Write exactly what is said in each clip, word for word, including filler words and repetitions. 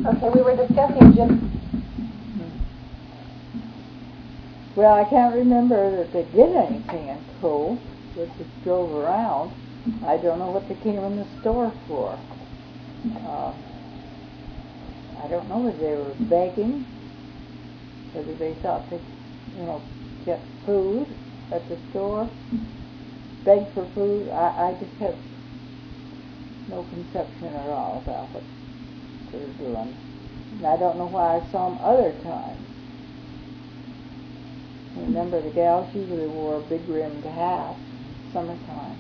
Okay, we were discussing Jim. Well, I can't remember that they did anything in Cove. They just drove around. I don't know what they came in the store for. Uh, I don't know if they were begging, whether they thought they, you know, get food at the store, beg for food. I, I just have no conception at all about what they were doing. And I don't know why I saw them other times. I remember the gals usually wore big rimmed hats in summertime.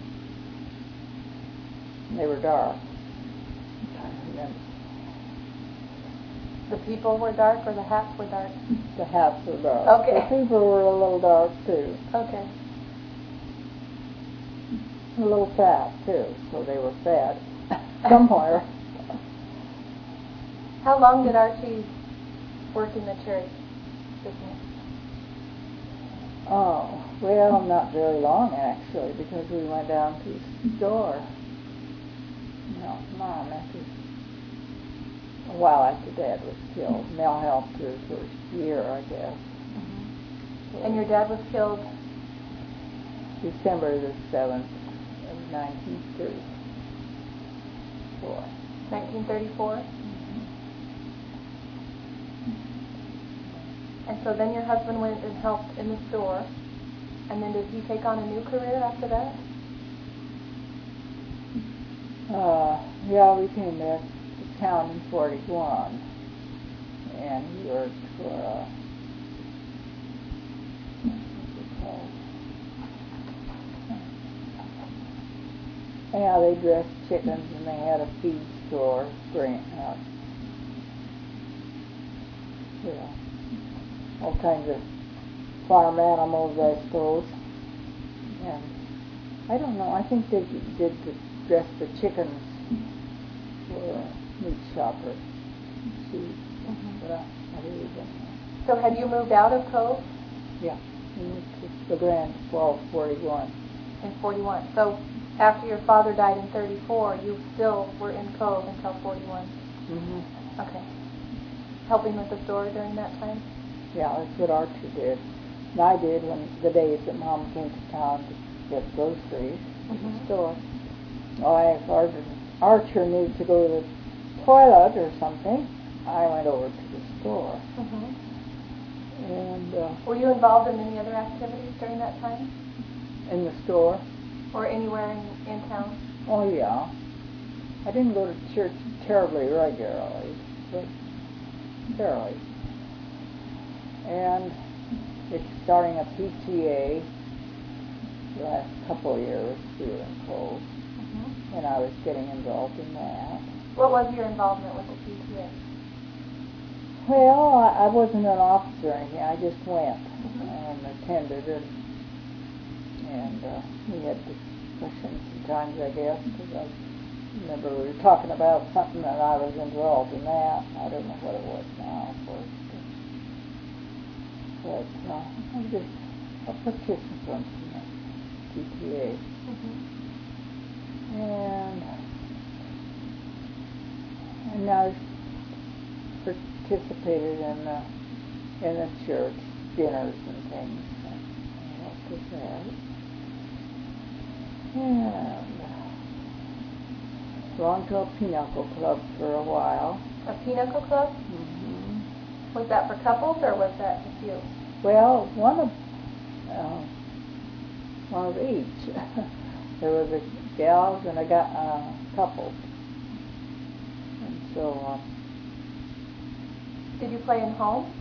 And they were dark. I remember. The people were dark or the hats were dark? The hats were dark. Okay. The people were a little dark too. Okay. A little fat too, so they were fed somewhere. How long did Archie work in the church business? Oh, well, not very long actually, because we went down to the store. No, Mom, after a while after Dad was killed. Mel helped her first year, I guess. Mm-hmm. So and your dad was killed? December the seventh of nineteen thirty-four. nineteen thirty-four? Mm-hmm. And so then your husband went and helped in the store, and then did he take on a new career after that? Uh, yeah, we came back to town in forty-one, and he worked for, uh, what's it called? Yeah, they dressed chickens, and they had a feed store, grant, uh, yeah, all kinds of farm animals, I suppose. And I don't know, I think they did the, dress the chickens for a meat shopper. Mm-hmm. But I, I really don't know. So had you moved out of Cove? Yeah, we moved to the Grand twelve forty-one. In forty-one. So after your father died in thirty-four, you still were in Cove until forty-one? Mm-hmm. Okay. Helping with the store during that time? Yeah, that's what Archie did. And I did when the days that Mom came to town to get groceries at mm-hmm. the store. Oh, if Archer, Archer needed to go to the toilet or something, I went over to the store. Mm-hmm. And uh, were you involved in any other activities during that time? In the store? Or anywhere in, in town? Oh, yeah. I didn't go to church terribly regularly, but fairly. And it's starting a P T A the last couple of years here in Cove. Mm-hmm. And I was getting involved in that. What was your involvement with the P T A? Well, I, I wasn't an officer or anything. I just went mm-hmm. and attended it. And uh, we had discussions sometimes, I guess, because I remember we were talking about something and I was involved in that. I don't know what it was now, of course. But uh, I was just a participant in the P T A. Mm-hmm. And, and I participated in the, in the church dinners and things. I helped with that. And belonged to a pinochle club for a while. A pinochle club? Mm-hmm. Was that for couples or was that just you? Well, one of uh, one of each. There was a gals and a guy, uh, couple. And so. Uh, Did you play in home?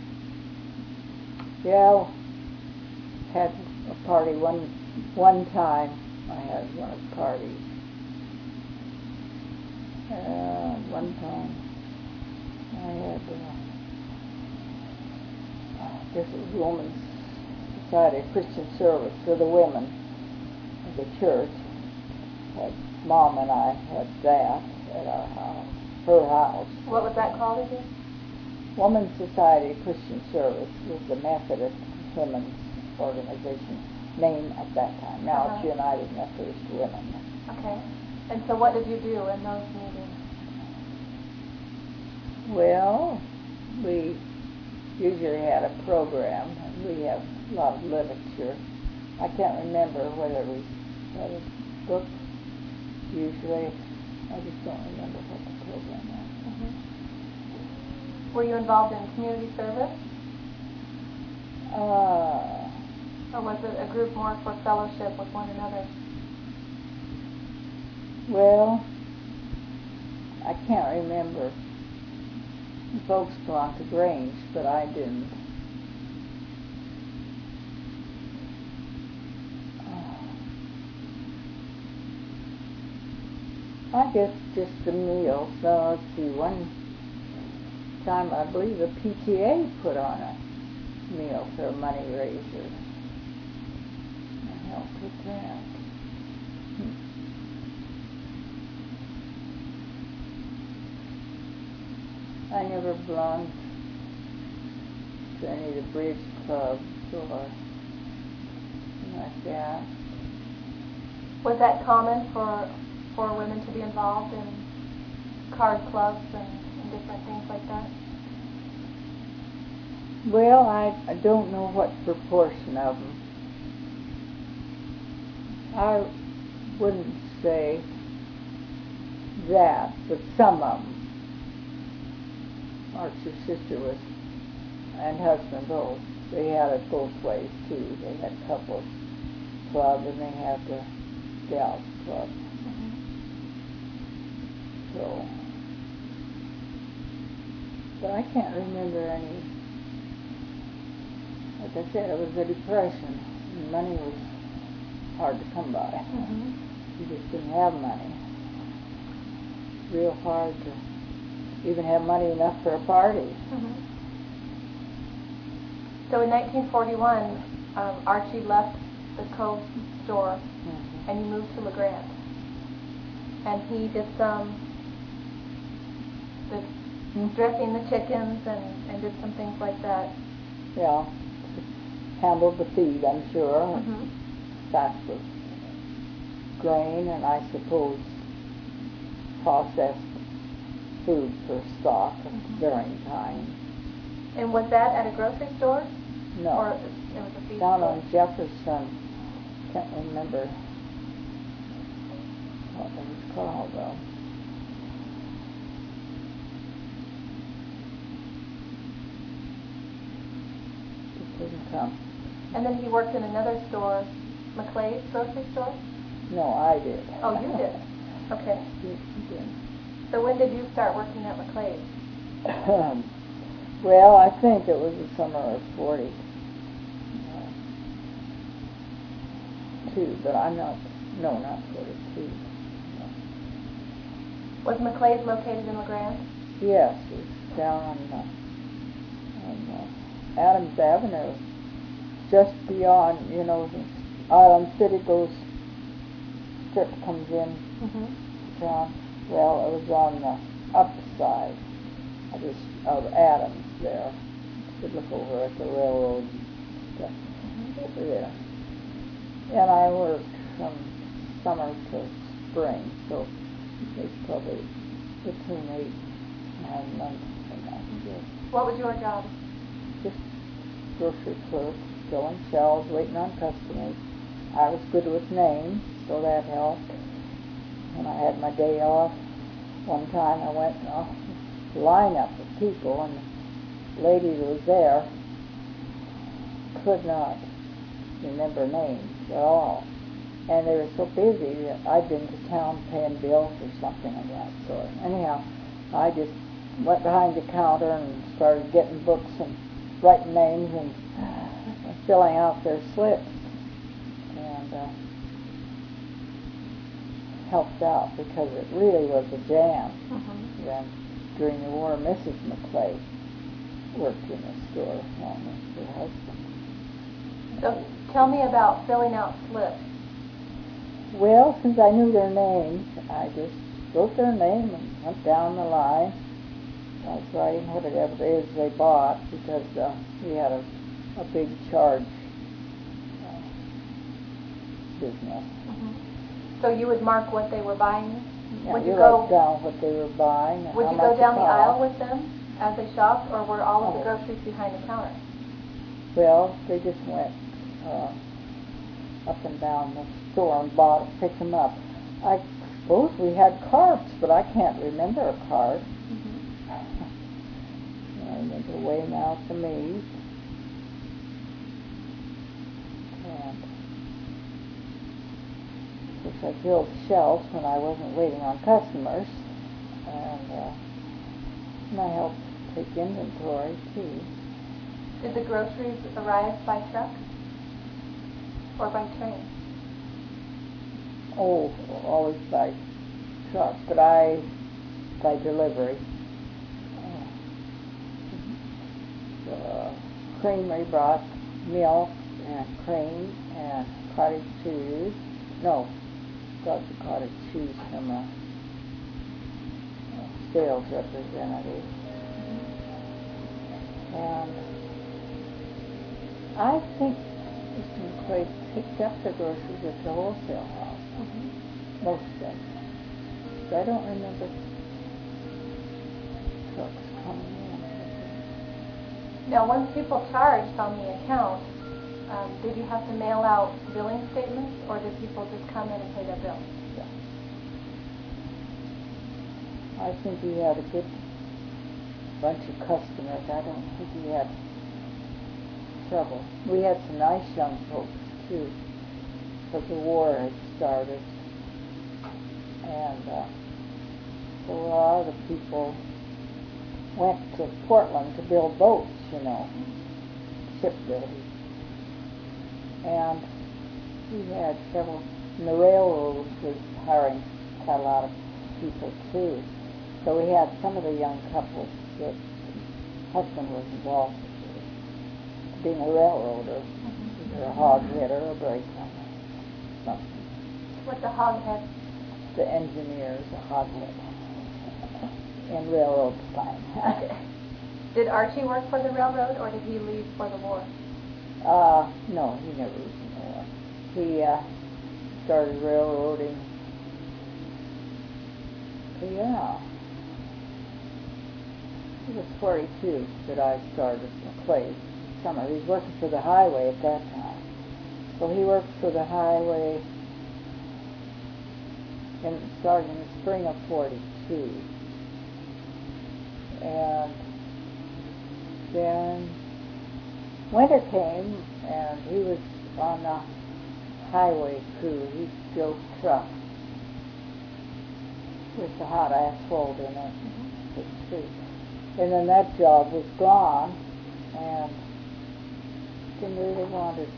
Yeah, had a party one one time. I had one of the parties. Uh, one time I had, uh, I guess it was Women's Society Christian Service for the women of the church. Had, Mom and I had that at our house, her house. What was that called again? Women's Society Christian Service was the Methodist women's organization name at that time. Now uh-huh. It's United Methodist Women. Okay. And so what did you do in those meetings? Well, we usually had a program, and we have a lot of literature. I can't remember whether we had a book usually. I just don't remember what the program was. Mm-hmm. Were you involved in community service? Uh, or was it a group more for fellowship with one another? Well, I can't remember. The folks belonged to Grange, but I didn't. I guess just the meals. So let's see, one time I believe the P T A put on a meal for a money raiser. I helped with that. Hmm. I never belonged to any of the bridge clubs or anything like that. Was that common for for women to be involved in card clubs and, and different things like that? Well, I, I don't know what proportion of them. I wouldn't say that, but some of them. Archer's sister was, and husband both, they had it both ways too. They had couples club and they had the gals club. Mm-hmm. So, but I can't remember any. Like I said, it was a depression, and money was hard to come by. Mm-hmm. You just didn't have money. Real hard to even have money enough for a party. Mm-hmm. So in nineteen forty-one, um, Archie left the Cove store, mm-hmm. and he moved to LeGrand. And he did some the mm-hmm. dressing the chickens and, and did some things like that. Yeah. Handled the feed, I'm sure. Mm-hmm. Sacks of grain and I suppose processed food for stock of mm-hmm. varying times. And was that at a grocery store? No. Or it was a feed Down store? on Jefferson. Can't remember what it was called though. It didn't come. And then he worked in another store, McClay's grocery store? No, I did. Oh, you did? Okay. Yes, you did. So when did you start working at McClay's? Well, I think it was the summer of forty. Two, but I'm not, no, not forty-two. No. Was McClay's located in LeGrand? Yes, it's down on, uh, on uh, Adams Avenue, just beyond, you know, the Island City goes, strip comes in mm-hmm. town. Well, it was on the upper side of this, of Adams there. You could look over at the railroad and stuff mm-hmm. over there. And I worked from summer to spring, so it's probably between eight and nine months from that. Mm-hmm. What was your job? Just grocery clerk, filling shelves, waiting on customers. I was good with names, so that helped. When I had my day off, one time I went in a lineup of people, and the lady that was there could not remember names at all. And they were so busy that I'd been to town paying bills or something of that sort. Anyhow, I just went behind the counter and started getting books and writing names and filling out their slips. And uh, helped out because it really was a jam. Mm-hmm. Then during the war, Missus McClay worked in the store along with her husband. So tell me about filling out slips. Well, since I knew their names, I just wrote their name and went down the line. I was writing whatever it is they bought because uh, we had a, a big charge uh, business. Mm-hmm. So you would mark what they were buying? Yeah, would you you go write down what they were buying. And would how you much go down it the aisle cost. with them? as they shopped, or were all of the Oh. groceries behind the counter? Well, they just went uh, up and down the store and bought, picked them up. I suppose we had carts, but I can't remember a cart. Mm-hmm. I remember weighing out the meat. And of course I filled shelves when I wasn't waiting on customers. And, uh, and I helped take inventory too. Did the groceries arrive by truck or by train? Oh, always by truck, but I, by delivery. Uh, the creamery brought milk and cream and cottage cheese. No, got the cottage cheese from a, a sales representative. And I think Mister McQuaid picked up the groceries at the wholesale house. Mm-hmm. Most of them. But I don't remember trucks coming in. Now, once people charged on the account, um, did you have to mail out billing statements, or did people just come in and pay their bill? Yeah. I think he had a good bunch of customers. I don't think he had trouble. We had some nice young folks, too, because the war had started. And uh, so a lot of the people went to Portland to build boats, you know, shipbuilding. And we had several, and the railroad was hiring quite a lot of people, too. So we had some of the young couples that husband was involved with being a railroader, Mm-hmm. either a hoghead or a brakeman, something. What's a hoghead? The engineers, a hoghead, in railroad slang. Did Archie work for the railroad, or did he leave for the war? uh, no, he never was in the war. He uh, started railroading. Yeah. It was forty-two that I started McQuaid. Summer. He was working for the highway at that time. So he worked for the highway and started in the spring of forty-two. And then winter came and he was on the highway crew. He drove trucks with the hot asphalt in it. Mm-hmm. The street. And then that job was gone, and didn't really want to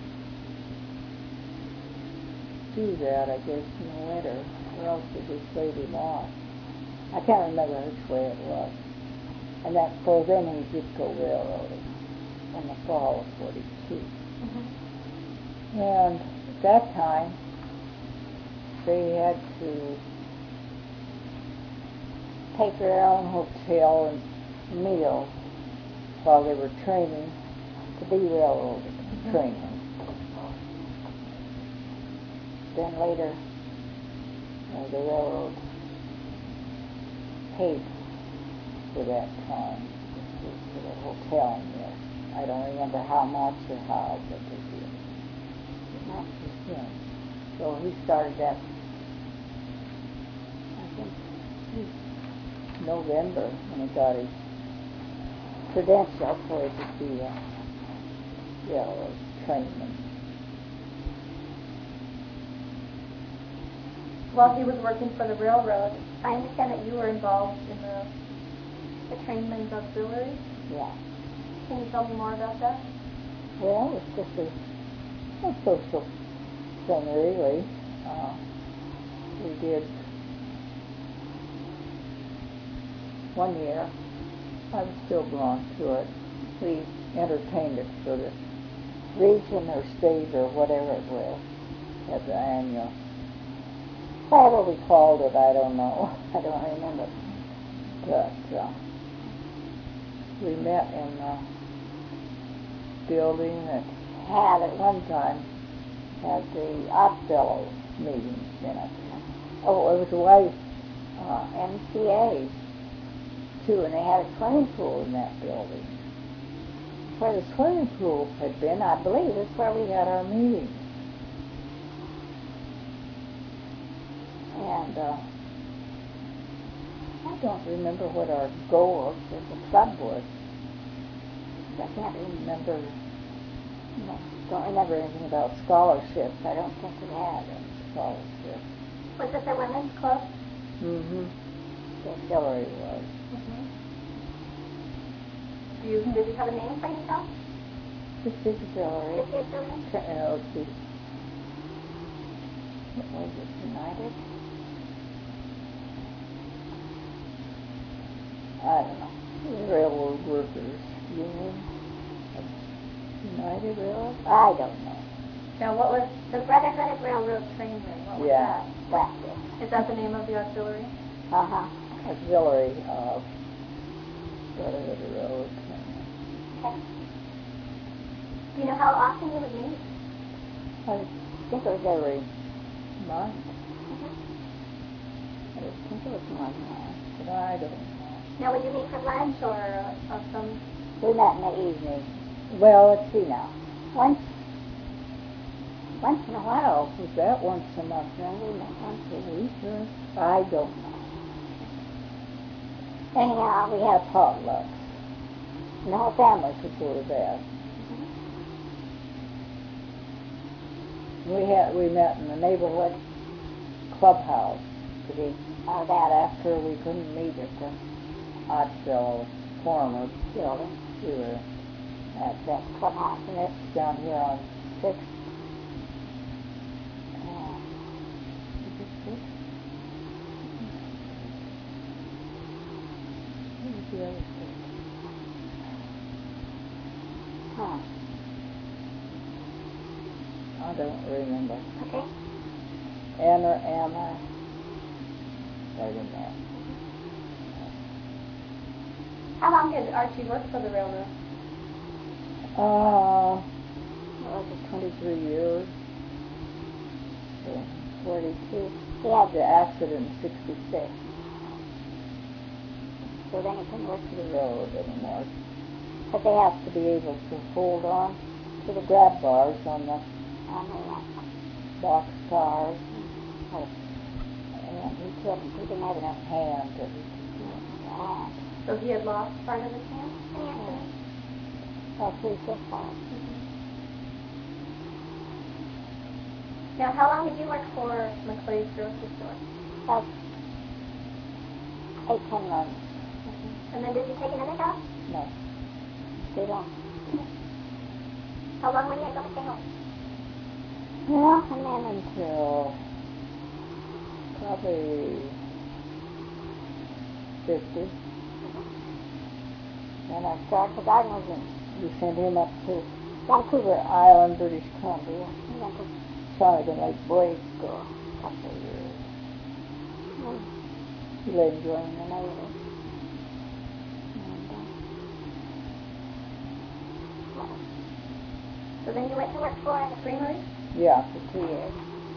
do that, I guess, in the winter, or else it just laid him off. I can't remember which way it was. And that, so then he did go railroading in the fall of forty-two. Mm-hmm. And at that time, they had to take their own hotel and meals while they were training to be railroad Mm-hmm. training. Then later, uh, the railroad paid for that time, for the hotel meal. I don't remember how much or how, but they did. Not for him. So he started that, I think, November, when he got his credential for it to be a railroad trainman. While he was working for the railroad, I understand that you were involved in the, the trainmen's auxiliary. Yeah. Can you tell me more about that? Well, it's just a, a social thing, really. Uh, we did one year. I still belong to it. We entertained it for the region or state or whatever it was at the annual. Whatever we called it, I don't know. I don't remember. But uh, we met in the building that had at one time had the Oddfellows meetings in it. Oh, it was a white uh, M C A too, and they had a swimming pool in that building. Where the swimming pool had been, I believe, is where we had our meetings. And uh, I don't remember what our goals as a club was. I can't remember. No, don't remember anything about scholarships. I don't think we had a scholarship. Was it the women's club? Mm-hmm. The Hillary was. Mm-hmm. Do you, did you have a name for yourself? This is Hillary. This is Hillary? Uh, let's see. What was it? United? I don't know. Railroad Workers Union? United Railroad? I don't know. Now, what was the Brotherhood of Railroad Trainmen? What was Yeah, that? that's it. Is that the name of the auxiliary? Uh-huh. Auxiliary of Brotherhood of Railroad Trainmen. Okay. Do you know how often you would meet? I think it was every month. Mm-hmm. I think it was one month, but I don't know. Now, would you meet for lunch or uh, of some... We met in the evening. Well, let's see now. Once, once in a while, was that once a month? Then we met once a week, or I don't know. Anyhow, we had potlucks, and the whole family could go to bed. Mm-hmm. We had we met in the neighborhood clubhouse to be uh, that after we couldn't meet at the Oddfellow Former building. We were at that clubhouse, and it's down here on Sixth. Uh, is it Sixth? What was the other thing? Huh. I don't remember. Okay. Anna, Anna. I don't know. How long did Archie work for the railroad? Uh, what was it, twenty-three years? So, forty-two. He had the accident in sixty-six. So then he couldn't work for the railroad anymore. But they have to be able to hold on to the grab bars on the, on the box cars. And he couldn't, he didn't have enough hand to hand. So he had lost part of his hand? Yeah. Oh, three, six, five. Mm-hmm. Now, how long did you work for McClay's grocery store? About eight, ten months. Mm-hmm. And then did you take another job? No. Stay long. How long were you able to stay home? Well, and then until probably fifty. And I started, because I wasn't, we sent him up to Vancouver Island, British Columbia. He went to Shawnigan Lake Boys School a couple of years. And he lived joining the Navy. And, uh, So then you went to work for the Creamery? yeah, for two years.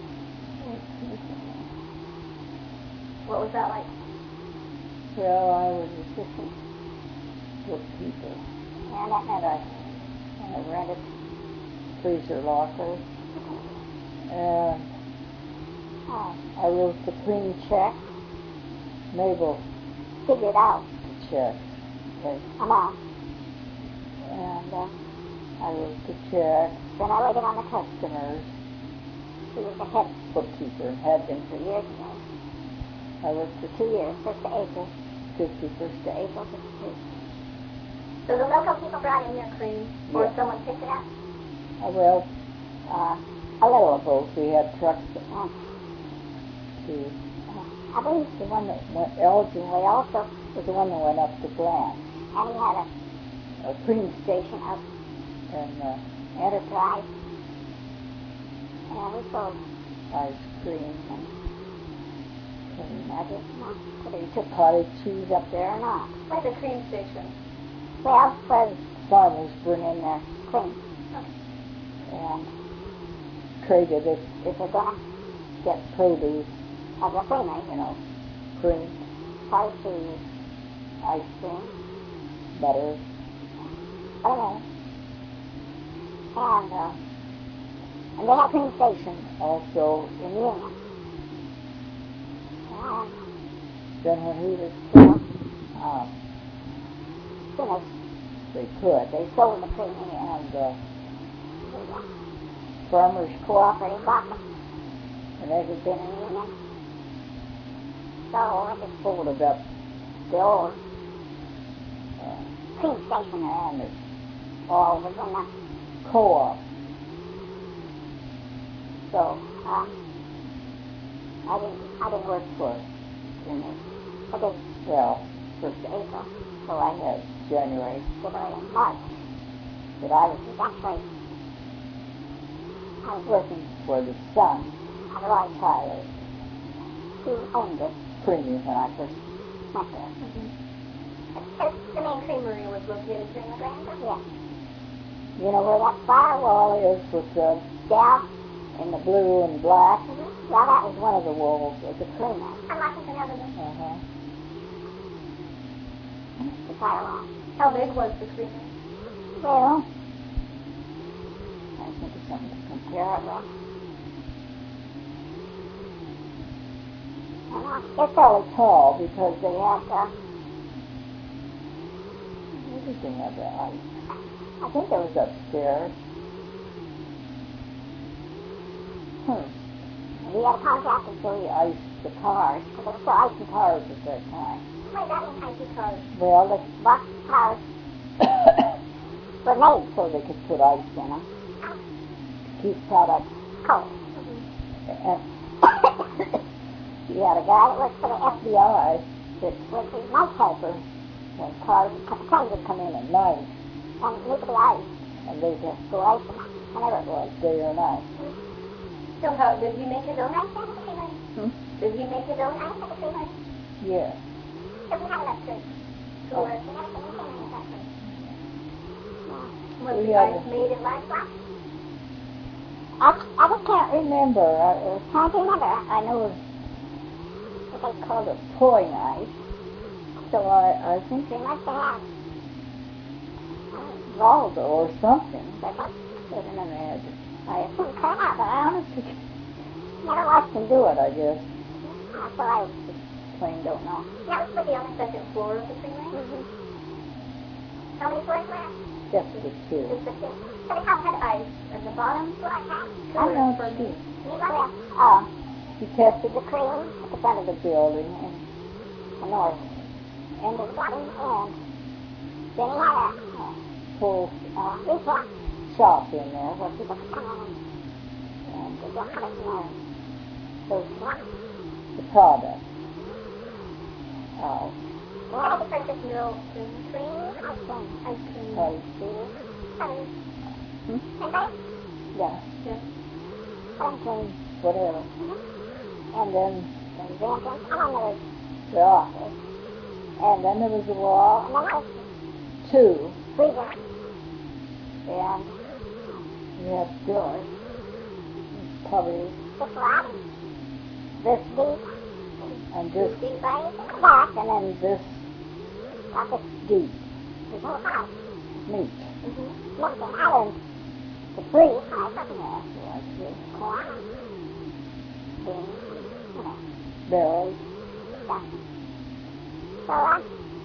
What was that like? Well, I was assistant bookkeeper. And that meant I, I rented freezer lockers. And uh, I wrote the clean check. Mabel figured out the check. The amount. And uh, I wrote the check. Then I laid it on the customers. She was the head bookkeeper and had been for years now. I worked for two years, first to April fifty, first to April fifty-two. So the local people brought in your cream, or Yeah. someone picked it up? Uh, well, uh, a little of both. We had trucks that went to, uh, I believe the one that went Elgin Way also was the one that went up to Glen. And he had a, a cream station up in uh, Enterprise. And we sold ice cream and cream nuggets. Whether you took cottage cheese up there or not. Where's the cream station? Well, where farmers bring in their cream. And traded if, if they're going to get produce of the creamery, you know, cream, cottage cheese, ice cream, butter, butter, and, uh, and they have cream station also. in the Union. And Then when he was um, finished, they could. they sold the cream And uh, the uh, farmers cooperative box, and they had been in the Union. So I just folded up the old uh, cream station and it all was in the co-op. So uh, I didn't I didn't work for in it. I did Well, first of April, so I had January. February and March. But I was actually I was working For the son, at Roy Tyler, who owned it premium. when I first went there. And the main creamery was located here in the Grand? Yeah. You know where that firewall is with the gas in the blue and black? Mm-hmm. Yeah, that was one of the walls of the creamery. On Washington Avenue. Uh-huh. The firewall. How big was the creamery? Well, I think it's something to compare it with. And, uh, It's fairly tall because they have uh, Everything had the ice. I think there was Upstairs. Hmm. we had a contractor so he Ice the cars, because there were still ice and cars at that time. Why that in icy cars? Well, the box cars were made so they could put ice in them to keep products cold. And you had a guy that worked for the F B I that was his night helper when cars, trains would come in at night and need to be ice, and they just so ice them whenever it was. day or night. So how, did he make his own ice at the creamery? Hmm? Did he make his own ice at the creamery? Yeah. So we have enough space to Oh. work. We have to maintain that place. Yeah. Was We the have ice a- made in livestock? I, I just can't remember. I was trying to remember. I know what they called it pouring ice. So I, I think They must have Valdo or something. but I Doesn't imagine. I assume crab, but I honestly Never watched them do it, I guess. That's what I plain don't know. That was maybe on the second floor of the creamery? Mm-hmm. How many floors were there? Just the two. Just the two. So they all had ice at the bottom floor? I know For too. you got it? Uh, He tested the cream at the front of the building and the north end of the bottom, and then he had a uh, full uh, retail shop in there. where people could come in and get their products in there. Those ones. The product. Oh, Well, I had to purchase milk and cream, Ice cream. ice cream. ice. Seven. Hmm? Anybody? Yeah, Yes. Ice cream. whatever. And then Then the entrance, and then there was the office. And then there was the wall. And then there was Two. freezer. And You have doors. Probably this one, this deep, and this deep right, back, and then and this got this deep this whole house. meat. Mm-hmm. Look, the island, the free, I thought it was like this corn, beans, you know, Barrels. stuff. So, uh,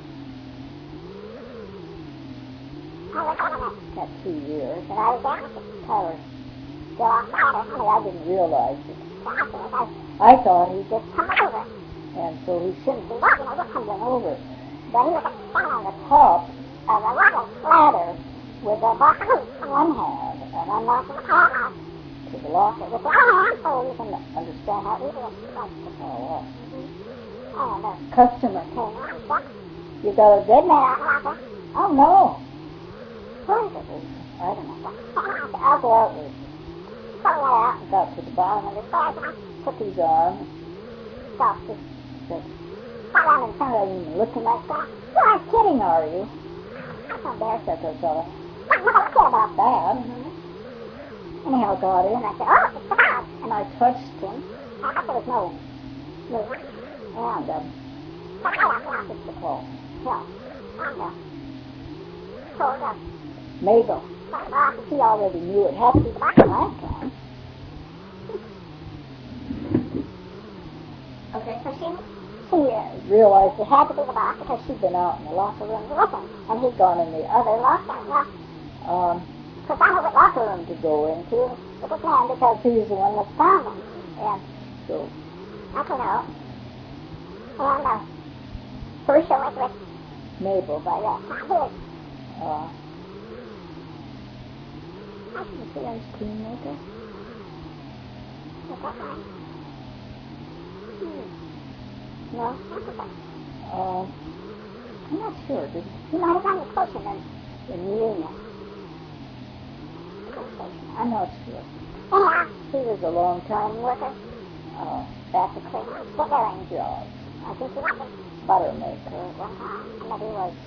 I was on it, Got two years. and I was down with the Tyler, still on fire. I mean, I didn't realize it. So afterwards, I I thought he just come over. and so he Shouldn't be walking, I just come went over. over But he was standing on the top of a water ladder with a box of hoops in one hand, and I'm knocking the car out to the locker. with the other hand, so you can understand how easy it was. Oh, And the wow. Customer. came on, but You got a dead man man? out of the water. Oh, no. Who is it? I don't know. So I'll go out with I got out, got to the bottom of and the the stairs, and I cookie's arm. stopped it. Said, Fell down in I front don't even look at my back. You aren't kidding, are you? I'm so embarrassed. Said the fellow. I don't care about that. Mm-hmm. Anyhow, I got in, and I said, oh, it's the house. And I touched him. I thought there was no movement. And um, So I got out, it's the call. tell. And uh, told uh, Mabel, uh, she already knew it had to be the back last time. Okay. So she, she uh, realized it had to be the back because she'd been out in the locker room with him, and he'd gone in the other locker room. Um, because I know what locker room to go into with his man because he was the one that found him. And so I came out, and uh, first I went with Mabel by that time. Uh, I can see ice cream maker. Is that right? Hmm. No? Uh, I'm not sure. Did he might have gotten closer than in the union. I'm not sure. Anyhow, he was a long-time worker. Uh, at the clearing job. I think he was a butter maker at one time. Maybe he was.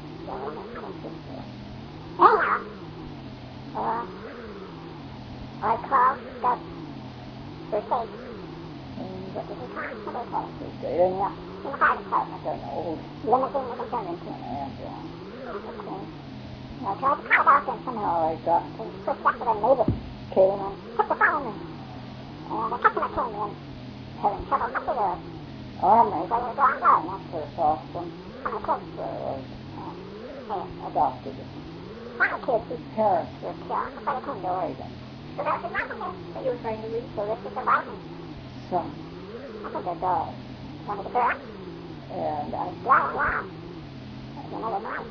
Anyhow, uh, I called, got first aid. And what did he call? What did he call it? First aid. In the, in the fire department, an old limousine was turned into an ambulance. Okay. And I tried to call back, and somehow I got to switch back to the neighbor came and took the phone, and, and the customer came in having trouble with the armory. They were going down, that's first off from one of the kids were uh, adopted. One of the kids whose parents were killed before they came to Oregon. So that was nothing that you were trying to read. So this is the Bible. Son. I think they died. One of the girls. And I was blah, blah. That's another night.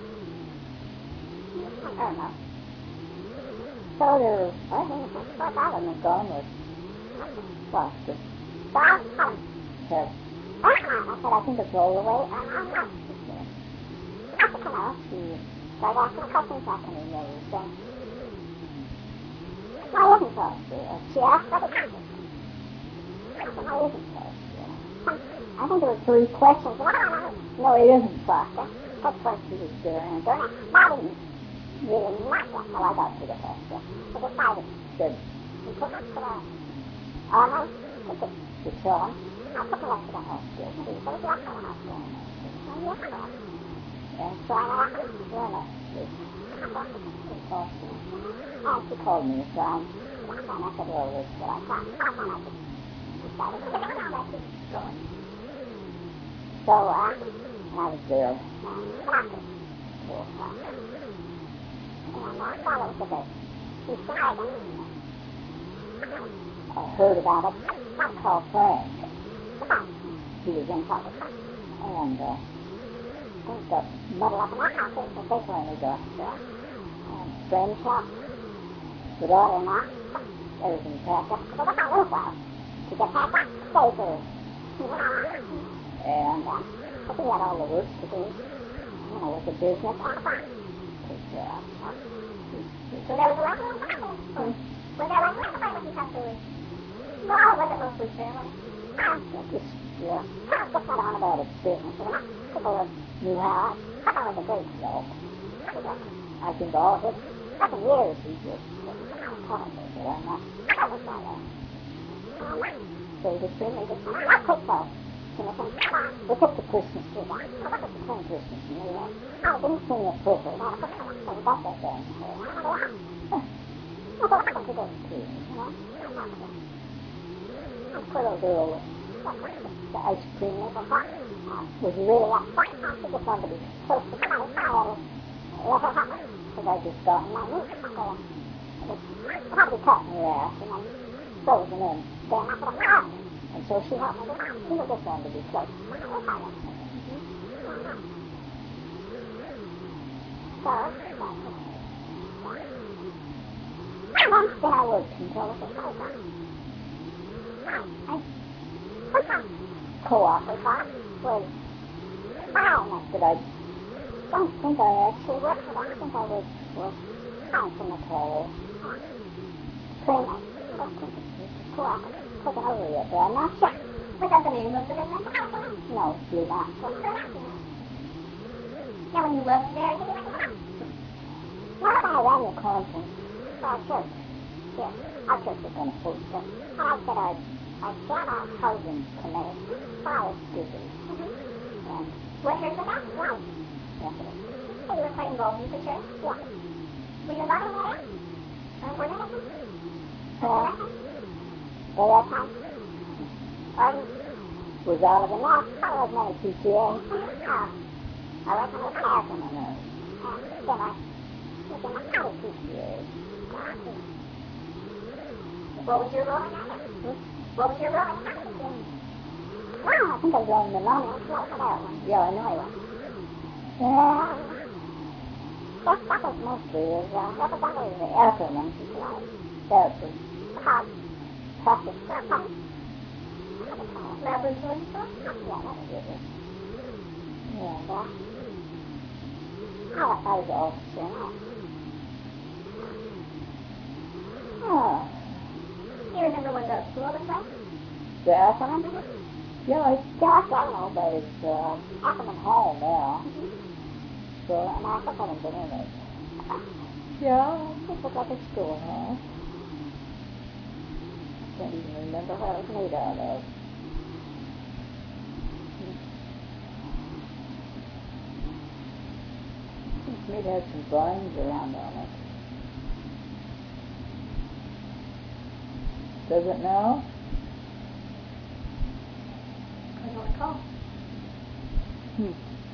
I don't know. So there, I think it's like I don't know, gone with Foster. Had, I said, I think it's all the way. I'm not. I have to come out. So I got some questions I can remember. So, why isn't Foster? She asked what it is. I said, why isn't Foster? I think there were three questions. No, it isn't Foster. Of course he was there and there. Not even really much until I got to the hospital. So decided that he took us to the armor, took it to show him. I took him up to the hospital. He said, "What's up to the hospital?" I said, "Yes, and so I asked him, "You're not sick." And she called me, so I, and I said, "Well, this is what I thought." And I just decided to let it go. So, uh, I was there. And I could pull Foster. And I thought it was a bit decided. I heard about it. I called Frank. He was in Pakistan. And uh, things got muddled up in my house, but they finally got there. And friends helped. The daughter-in-law, everything packed up. So that's a little while to get packed up. Stay for and uh, but we had all the work to do. You know, with the business. Take care of it. So there was a lot of people. Was there like a lot of people afterwards? No, it wasn't mostly family. Just, yeah. Just went on about its business. People knew how. I thought it was a great show. I think all of it. Seven years he just telling me that I'm not. I was not that. So he just really just went on. I quick though. We took the Christmas tree down. I looked at the same Christmas tree. I didn't see it quickly. So we got that down. I thought I could do it too, you know. Poor little girl, the ice cream maker, was really upset. She just wanted to be close to the fire. Because I just got in my meat. It had to be cut in her ass and then frozen in. Then I put it on. And so she helped me. She just wanted to be close. So, then I worked until it was over. I co-op with her was fine. But I don't think I actually worked for them. I think I worked for Council Mattel. Cleaning. Co-op. Taken over yet, but I'm not sure. Was that the name of the business? No, Blue Mountain. Yeah, when you left there, you didn't What if I ran the conference for our church? Yes, our church was going to host it. And I said I'd, I'd get our housing committee. So I was busy. Mm-hmm. And what church was that? Right. Yes, it is. So you were quite involved in the church? Yeah. Were you involved in that? Uh, were you? Uh, by that time? Um, was out of the north. I was not a P C A. Oh. I was in the past in the north. And then I was in the other P C A. What was your role in that? Hmm? What was your role in that? Well, I think I was on the non Yeah, I know I was. Yeah. That, that was mostly, is, uh, that, was, that was the acronym. That was called Practice Laboratory stuff? Yeah, that was it. Yeah, that. Oh, I was an officer. Oh. You remember what the school was like? The acronym? Yeah, I, yeah, I don't know, but it's uh, acronym hall now. Mm-hmm. So, and I think I haven't been in it. Yeah, it looked like a schoolhouse. I can't even remember what it was made out of. It may have some vines around on it. Does it now? I don't recall. Hmm.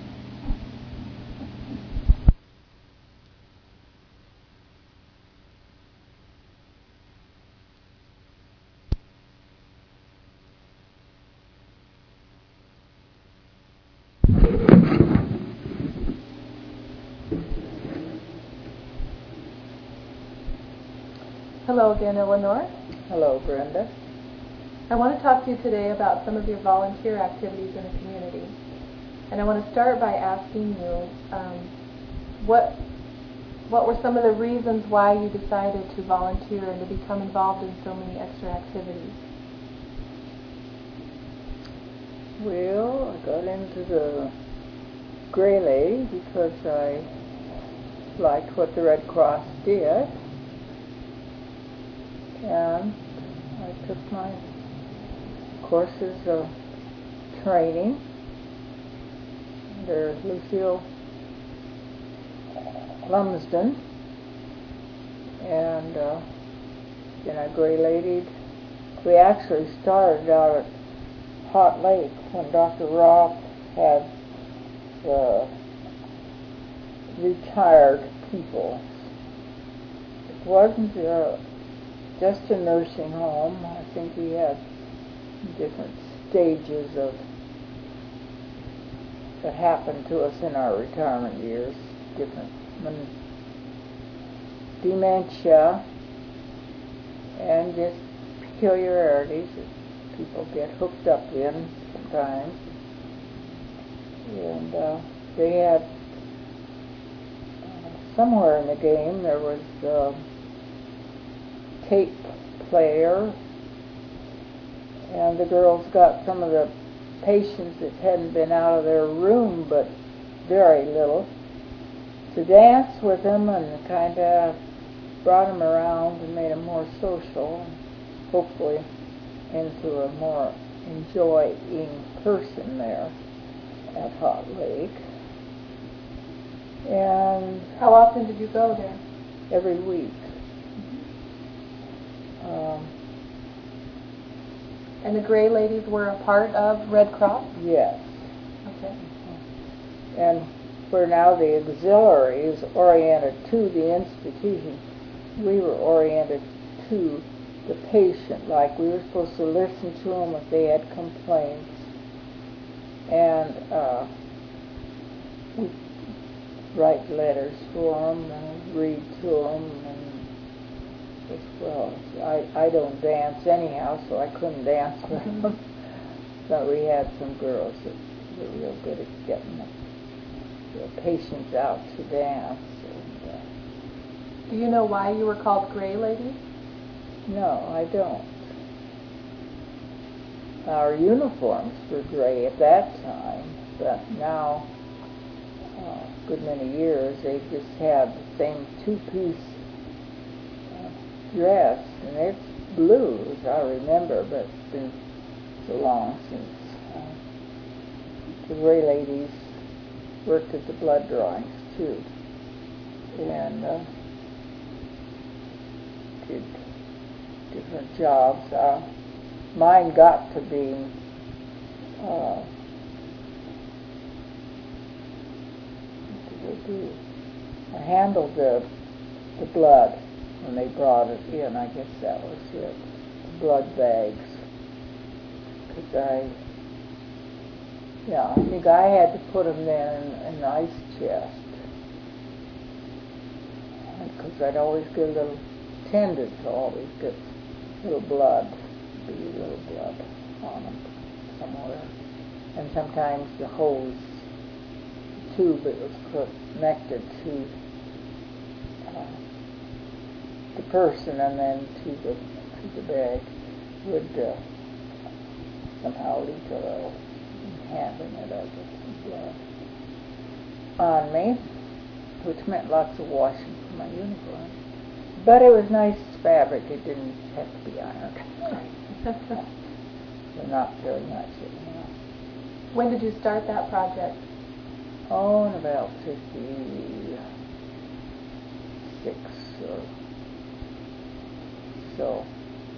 Hello again, Eleanor. Hello, Brenda. I want to talk to you today about some of your volunteer activities in the community. And I want to start by asking you, um, what what were some of the reasons why you decided to volunteer and to become involved in so many extra activities? Well, I got into the Gray Lady because I liked what the Red Cross did. And I took my courses of training under Lucille Lumsden, and uh, then I Gray Ladied. We actually started out at Hot Lake when Doctor Roth had the retired people. It wasn't uh, just a nursing home. I think he had different stages of that happened to us in our retirement years, different when dementia and just peculiarities that people get hooked up in sometimes. And uh, they had uh, somewhere in the game there was a tape player, and the girls got some of the patients that hadn't been out of their room but very little to dance with them, and kind of brought them around and made them more social, and hopefully into a more enjoying person there at Hot Lake. And how often did you go there? Every week. Um, and the Gray Ladies were a part of Red Cross? Yes. Okay. And where now the auxiliary is oriented to the institution, we were oriented to the patient. Like we were supposed to listen to them if they had complaints, and uh, we write letters for them and read to them. And as well, I I don't dance anyhow, so I couldn't dance with them. But we had some girls that were real good at getting them. The patients out to dance. And, uh, do you know why you were called Gray Ladies? No, I don't. Our uniforms were gray at that time, but now, uh, a good many years, they just had the same two-piece uh, dress, and it's blue, as I remember, but it's been so long since uh, the Gray Ladies worked at the blood drawings too, and uh, did different jobs. Uh, mine got to be uh, what did I do? I handled the the blood when they brought it in. I guess that was it. The blood bags. Because I, yeah, I think I had to put them then in, in an ice chest. Because I'd always get a little tended to always get little blood, be a little blood on them somewhere. And sometimes the hose, the tube that was connected to uh, the person and then to the to the bag would uh, somehow leak a little in handling it out with blood on me, which meant lots of washing for my uniform. But it was nice fabric. It didn't have to be ironed. So not very much anymore. When did you start that project? Oh, in about fifty-six or so.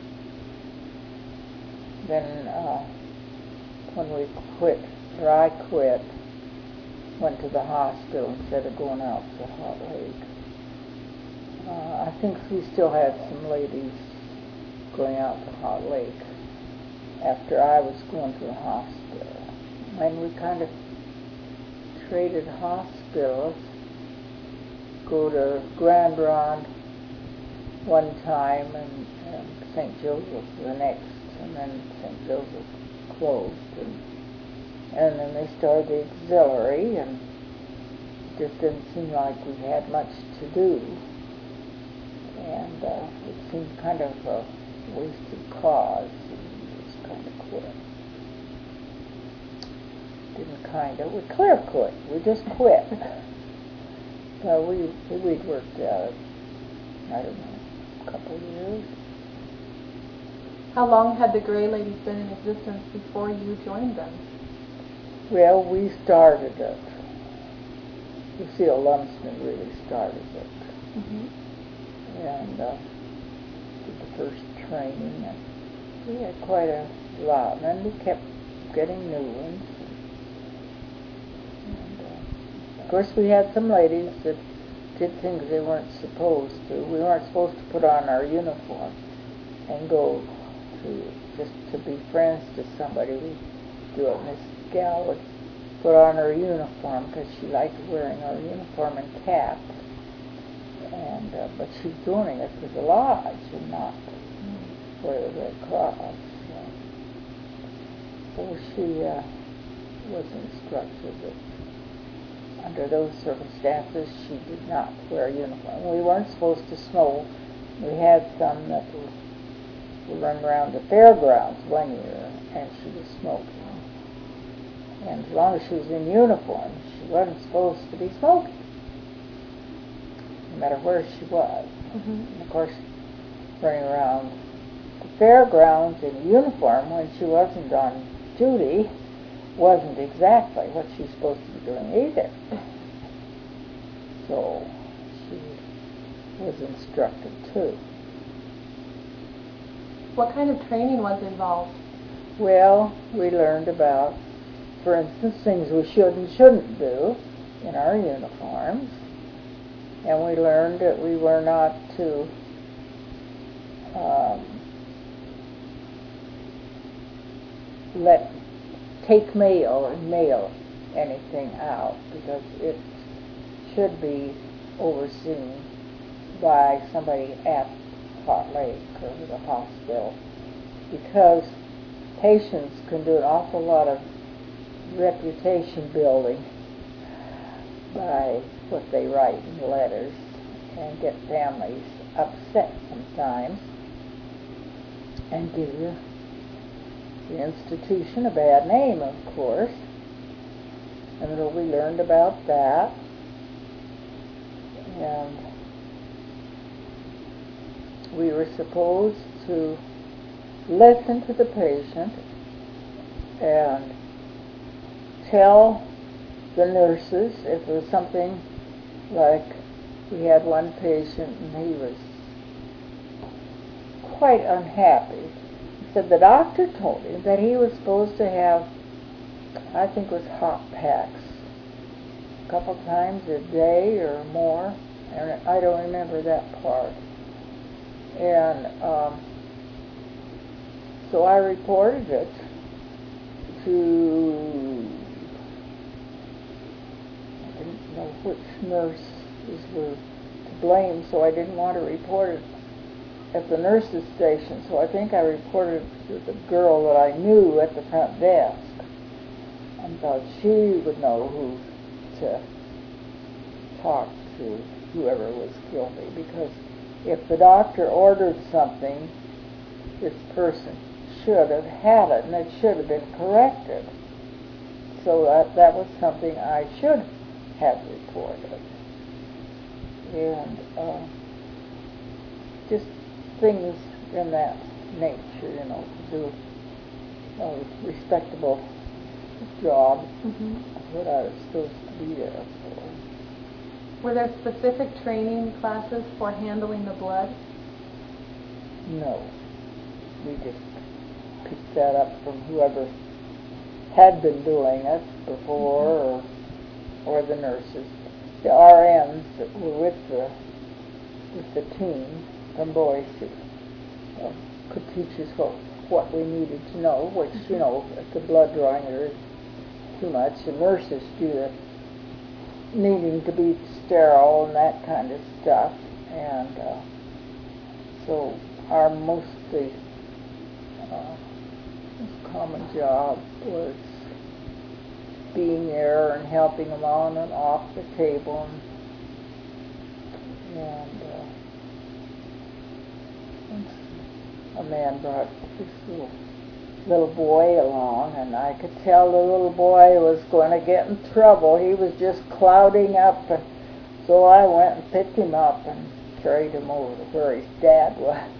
Then uh, when we quit, or I quit, went to the hospital instead of going out to Hot Lake. Uh, I think we still had some ladies going out to Hot Lake after I was going to the hospital. And we kind of traded hospitals, go to Grand Ronde one time and, and Saint Joseph's the next, and then Saint Joseph's closed. And, and then they started the auxiliary, and it just didn't seem like we had much to do. And uh, it seemed kind of a wasted cause, and we just kind of quit. Didn't kind of, we clear quit, we just quit. So we, we'd worked at it, I don't know, a couple of years. How long had the Gray Ladies been in existence before you joined them? Well, we started it. Lucille Lumsden really started it. Mm-hmm. And uh, did the first training, and we had quite a lot, and then we kept getting new ones. And, uh, of course, we had some ladies that did things they weren't supposed to. We weren't supposed to put on our uniform and go to just to be friends to somebody. We do it. Miss Gal would put on her uniform because she liked wearing our uniform and cap. And uh, but she's doing it for the lodge and not for the Red Cross. So, so she uh, was instructed that under those circumstances she did not wear a uniform. We weren't supposed to smoke. We had some that were, were running around the fairgrounds one year, and she was smoking. And as long as she was in uniform, she wasn't supposed to be smoking, no matter where she was. Mm-hmm. And of course, running around the fairgrounds in uniform when she wasn't on duty wasn't exactly what she was supposed to be doing either. So she was instructed too. What kind of training was involved? Well, we learned about, for instance, things we should and shouldn't do in our uniforms. And we learned that we were not to um, let take mail and mail anything out, because it should be overseen by somebody at Hot Lake or the hospital, because patients can do an awful lot of reputation building by what they write in letters and get families upset sometimes and give you the institution a bad name, of course. And so we learned about that. And we were supposed to listen to the patient and tell the nurses. If it was something like we had one patient and he was quite unhappy. He said the doctor told him that he was supposed to have, I think it was hot packs, a couple times a day or more, and I don't remember that part. And um, so I reported it to, I didn't know which nurses were to blame, so I didn't want to report it at the nurse's station, so I think I reported it to the girl that I knew at the front desk, and thought she would know who to talk to, whoever was guilty, because if the doctor ordered something, this person should have had it, and it should have been corrected. So that, that was something I should have reported. And uh, just things in that nature, you know, to do a respectable job, Mm-hmm. what I was supposed to be there for. Were there specific training classes for handling the blood? No. We just picked that up from whoever had been doing it before, mm-hmm. or, or the nurses. The R Ns that were with the, with the team from Boise uh, could teach us what, what we needed to know, which, mm-hmm. you know, if the blood drawing there is too much. The nurses do the needing to be sterile and that kind of stuff. And uh, so our mostly uh, common job was being there and helping them on and off the table. And, and uh, a man brought this little, little boy along, and I could tell the little boy was going to get in trouble. He was just clouding up, and so I went and picked him up and carried him over to where his dad was.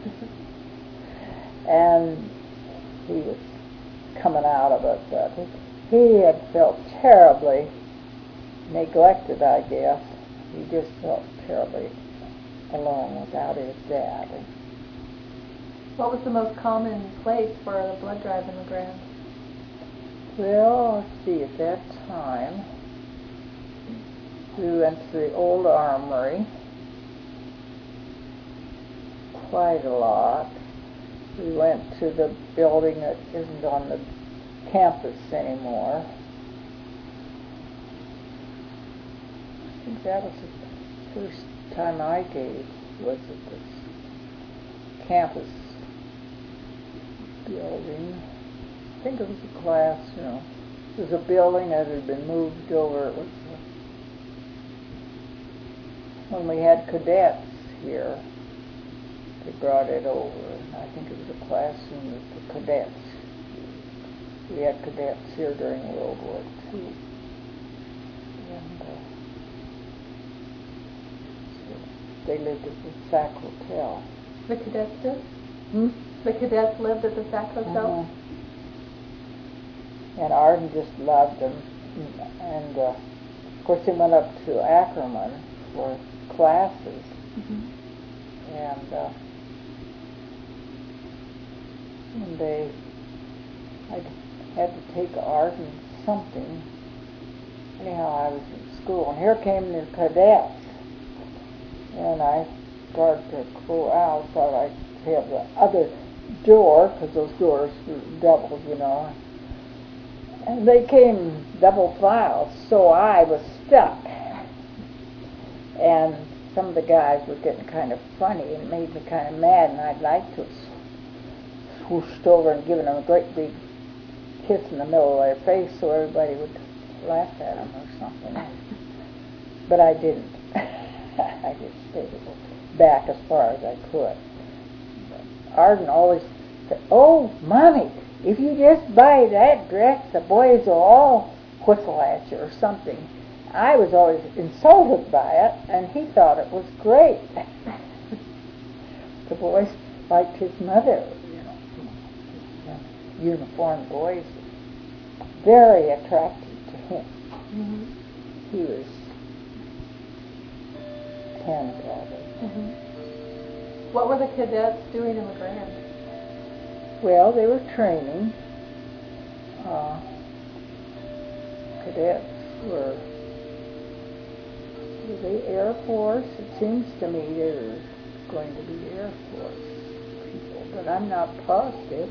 And he was coming out of it, but he had felt terribly neglected, I guess. He just felt terribly alone without his dad. What was the most common place for the blood drive in the Grand? Well, let's see, at that time, we went to the old armory quite a lot. We went to the building that isn't on the campus anymore. I think that was the first time I gave, was at this campus building. I think it was a class, you know. It was a building that had been moved over. It was uh, when we had cadets here. They brought it over, and I think it was a classroom that the cadets used. We had cadets here during World War Two. And uh, so they lived at the Sac Hotel. The cadets did? Hmm? The cadets lived at the Sac Hotel? Uh-huh. And Arden just loved them. And, uh, of course, they went up to Ackerman for classes. Mm-hmm. And, uh, and they, I had to take Arden something. Anyhow, I was in school, and here came the cadets. And I started to go out, thought I'd have the other door, because those doors were double, you know. And they came double file, so I was stuck. And some of the guys were getting kind of funny and made me kind of mad, and I'd like to have swooshed over and given them a great big kiss in the middle of their face so everybody would laugh at them or something. But I didn't. I just stayed back as far as I could. But Arden always said, "Oh, Mommy, if you just buy that dress, the boys will all whistle at you or something." I was always insulted by it, and he thought it was great. The boys liked his mother, you know, uniformed boys, very attractive to him. Mm-hmm. He was ten, probably. Mm-hmm. What were the cadets doing in the Grand? Well, they were training. Uh, cadets were, were they Air Force? It seems to me they were going to be Air Force people, but I'm not positive.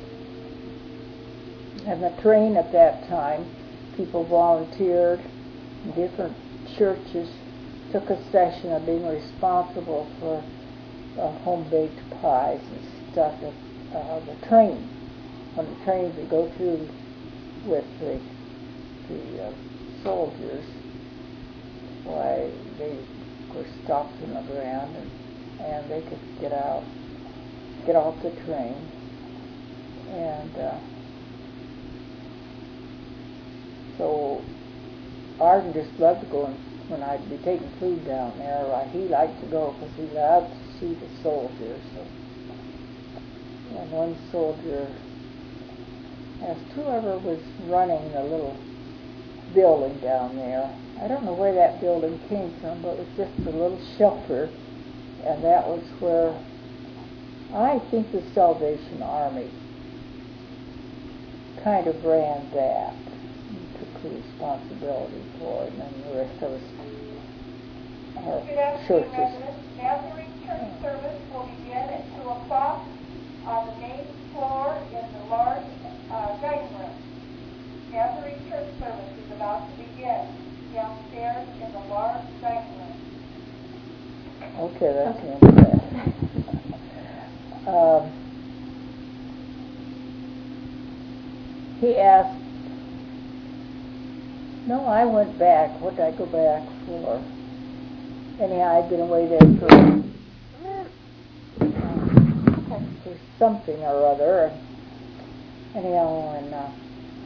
And the train at that time, people volunteered. Different churches took a session of being responsible for uh, home-baked pies and stuff at uh, the train. When the trains would go through with the, the uh, soldiers, why they were stopped in the ground and, and they could get out, get off the train. And uh, so Arden just loved to go, and when I'd be taking food down there, uh, he liked to go because he loved to see the soldiers. So, and one soldier asked whoever was running the little building down there. I don't know where that building came from, but it was just a little shelter, and that was where I think the Salvation Army kind of ran that. The responsibility for it, and then the rest of us are churches. Gathering church service will begin at two o'clock on the main floor in the large uh, dining room. Gathering church service is about to begin downstairs in the large dining room. Okay, that's interesting. um, he asked. No, I went back. What did I go back for? Anyhow, I'd been away there for, uh, for something or other. Anyhow, when uh,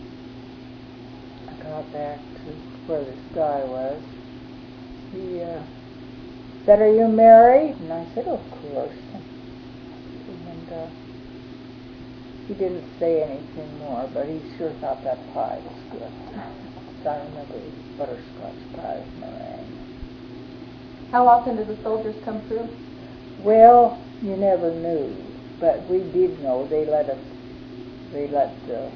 I got back to where this guy was, he uh, said, "Are you married?" And I said, "Of course." And uh, he didn't say anything more, but he sure thought that pie was good. I remember it was butterscotch pie with meringue. How often did the soldiers come through? Well, you never knew, but we did know. They let us, they let, uh,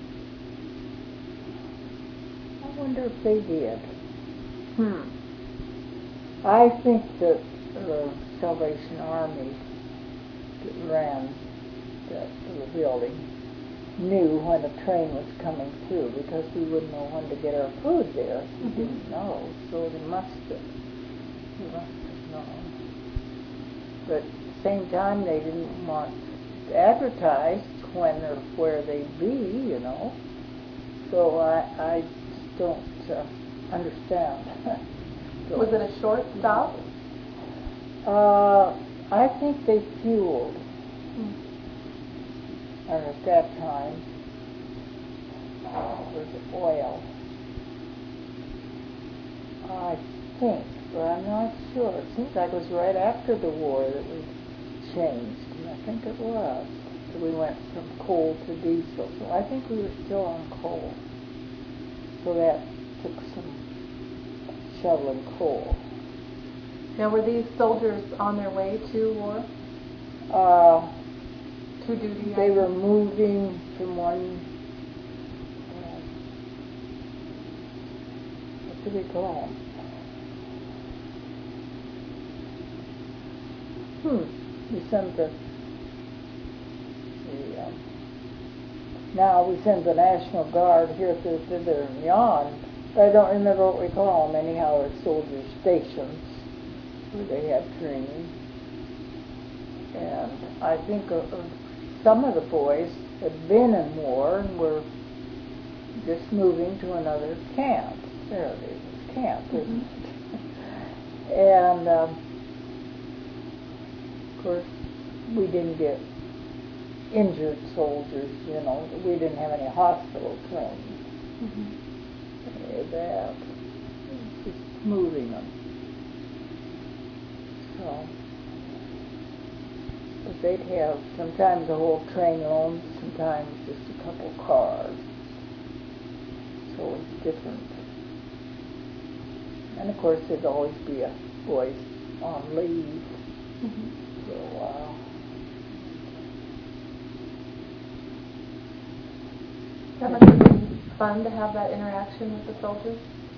I wonder if they did. Hmm. I think that the Salvation Army that ran that little building knew when a train was coming through, because we wouldn't know when to get our food there. We Mm-hmm. didn't know, so they must have, they must have known. But at the same time, they didn't want to advertise when or where they'd be, you know. So I, I just don't uh, understand. So, Was it a short stop? Uh, I think they fueled. Mm. And at that time, uh, was it oil? I think, but I'm not sure. It seems like it was right after the war that we changed, and I think it was. We went from coal to diesel, so I think we were still on coal. So that took some shoveling coal. Now, were these soldiers on their way to war? Uh, To duty? They were moving from one, uh, what do we call them? Hmm, we sent the, the um, now we send the National Guard here through thither and yon, but I don't remember what we call them anyhow, as soldier stations where they had training. And I think uh, uh, some of the boys had been in war and were just moving to another camp. There it is, camp, isn't Mm-hmm. it? And um, of course, we didn't get injured soldiers, you know. We didn't have any hospital training. Mm-hmm. Any of that. Just moving them. So. But they'd have sometimes a whole train load, sometimes just a couple cars. So it's different And of course, there'd always be a boys on leave Mm-hmm. for a while. That must have been fun to have that interaction with the soldiers.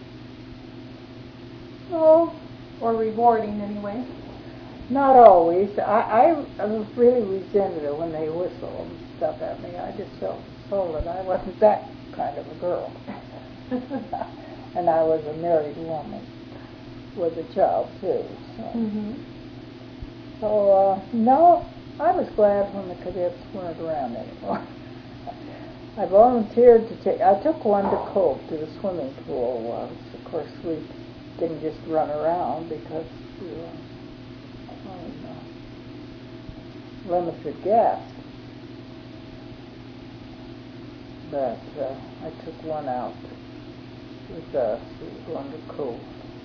Oh, Or rewarding, anyway. not always. I, I, I was really resented it when they whistled and stuff at me. I just felt so that I wasn't that kind of a girl. And I was a married woman with a child, too. So, Mm-hmm. so uh, no, I was glad when the cadets weren't around anymore. I volunteered to take, I took one to Cove, to the swimming pool once. Of course, we didn't just run around because we were on uh, limited gas. But uh, I took one out with us. We were going to Cove.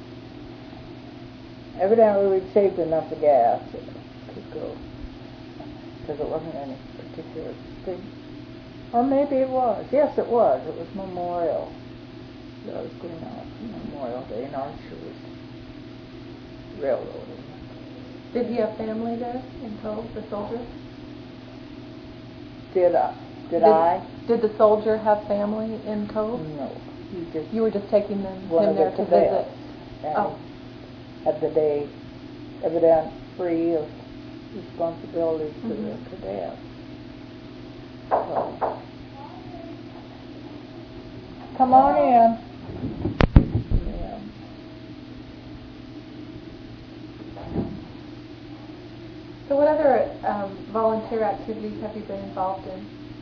Evidently, we'd saved enough of gas to go, because it wasn't any particular thing. Or maybe it was. Yes, it was. It was Memorial. I was going out for Memorial Day, and Archer was railroading. Did he have family there in Cove, the soldier? Did I? Did, Did I? Did the soldier have family in Cove? No. He just You were just taking them, one him of there the to cadets. visit. And Oh. had the day evident free of responsibilities to Mhm. the cadets. So, come on in. Yeah. So what other um, volunteer activities have you been involved in?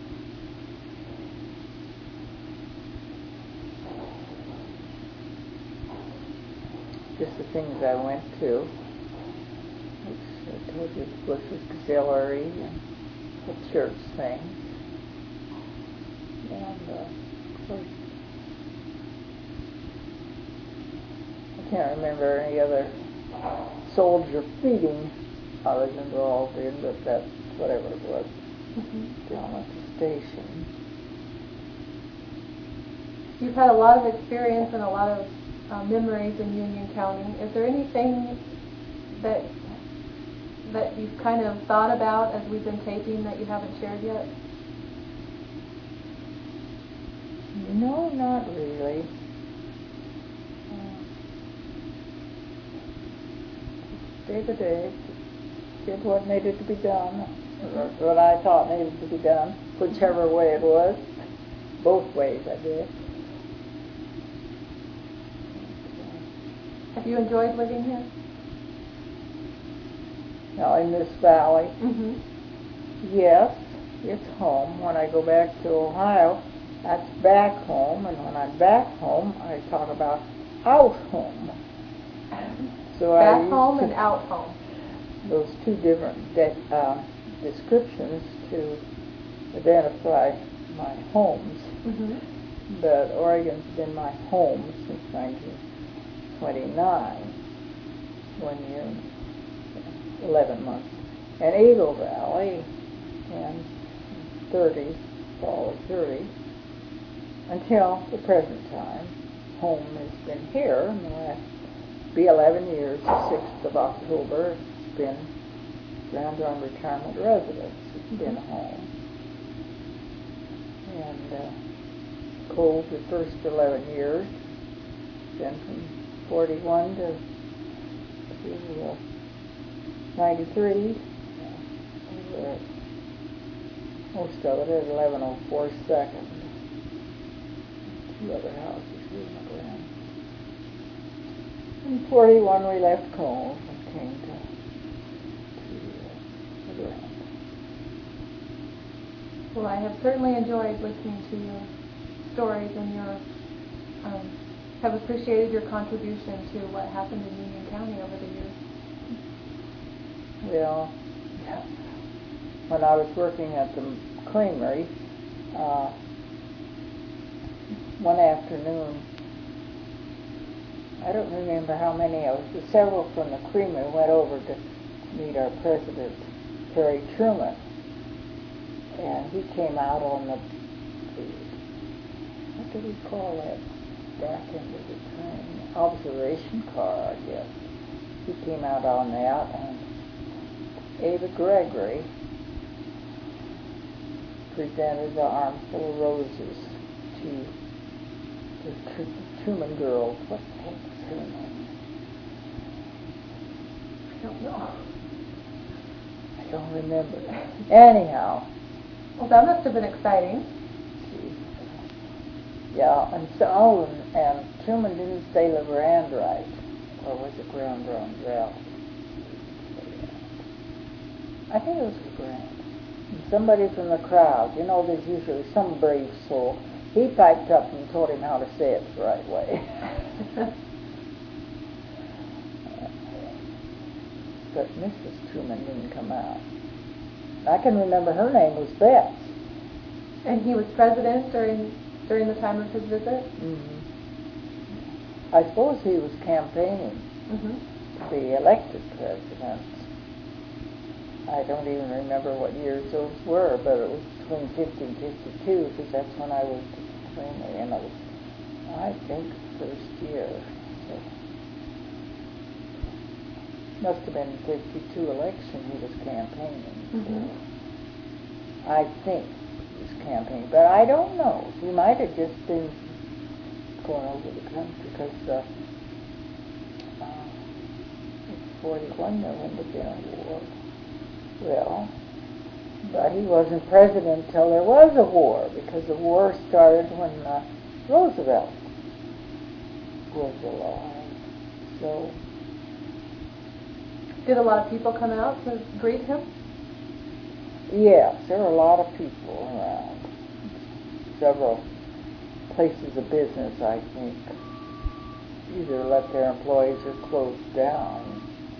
Just the things I went to, which I told you, Bush's Auxiliary and the church thing. And, uh, of course, I can't remember any other soldier feeding I was involved in, but that's whatever it was Mm-hmm. down at the station. You've had a lot of experience and a lot of uh, memories in Union County. Is there anything that that you've kind of thought about as we've been taping that you haven't shared yet? No, not really. Uh, day to day, did what needed to be done, or what I thought needed to be done, whichever way it was. Both ways I did. Have you enjoyed living here? Now in this valley, Mm-hmm. yes, it's home. When I go back to Ohio, that's back home, and when I'm back home, I talk about out home. So I Back used home to- and out home. those two different de- uh, descriptions to identify my homes. Mm-hmm. But Oregon's been my home since nineteen twenty-nine, one year and eleven months. And Eagle Valley, and thirty, fall of thirty, until the present time. Home has been here in the last, be eleven years, the sixth of October. It's been Grand Arm Retirement Residence. It's been home. And uh, Cove the first eleven years, then from forty-one to, to uh, ninety-three, we were at, most of it at eleven oh four second. Two other houses we went around. In forty-one we left Cove and came to, to uh, the Grand. Well, I have certainly enjoyed listening to your stories and your um, have appreciated your contribution to what happened in Union County over the years. Well, when I was working at the creamery, uh, one afternoon, I don't remember how many of us, but several from the creamery went over to meet our president, Harry Truman. And he came out on the, the what do we call that? back into the train. Observation car, I guess. He came out on that, and Ava Gregory presented the armful of roses to the Tr- Truman girl. What the heck's her name? I don't know. I don't remember. Anyhow. Well, that must have been exciting. Yeah, and so, oh, and, and Truman didn't say the grand right. Or was it grand round well? I think it was the grand. And somebody from the crowd, you know, there's usually some brave soul. He piped up and told him how to say it the right way. But Missus Truman didn't come out. I can remember her name was Beth. And he was president during during the time of his visit? Mm-hmm. I suppose he was campaigning Mm-hmm. to be elected president. I don't even remember what years those were, but it was between fifty and fifty-two, because that's when I was mainly in, it was, I think, the first year. So must have been fifty-two election he was campaigning. Mm-hmm. I think he was campaigning, but I don't know. He might have just been going over the country, because uh, uh, in forty-one there wouldn't have been a war. Well, but he wasn't president until there was a war, because the war started when uh, Roosevelt was alive. So, did a lot of people come out to greet him? yes, there were a lot of people around. Several places of business, I think, either let their employees or closed down.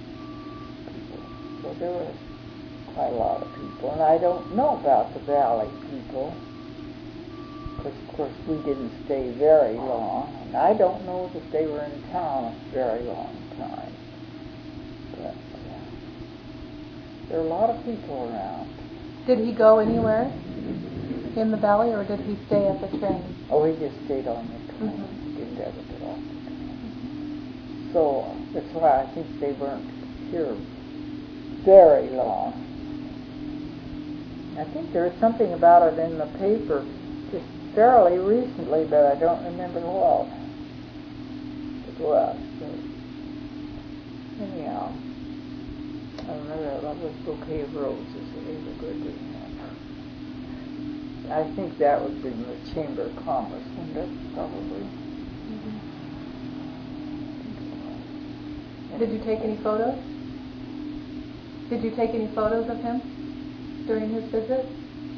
So there were quite a lot of people, and I don't know about the Valley people, because of course we didn't stay very long, and I don't know that they were in town a very long time, but uh, there were a lot of people around. Did he go anywhere in the valley, or did he stay at the train? Oh, he just stayed on the train. Mm-hmm. He didn't ever get off the train. So that's why I think they weren't here very long. I think there was something about it in the paper just fairly recently, but I don't remember what it was. But anyhow, I remember that was Bouquet of Roses. It was a good reading. I think that was in the Chamber of Commerce, wasn't it? Probably. Did you take any photos? Did you take any photos of him during his visit?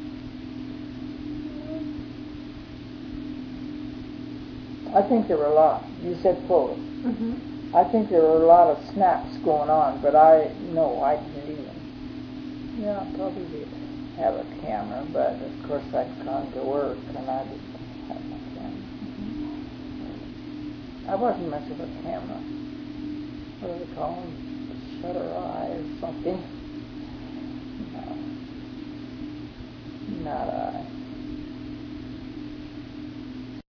I think there were a lot. You said photos. Mm-hmm. I think there were a lot of snaps going on, but I, no, I didn't even. Yeah, I probably did have a camera, but of course I'd gone to work and I didn't have my camera. Mm-hmm. I wasn't much of a camera. What do they call them? Shutter eye or something. No. Not a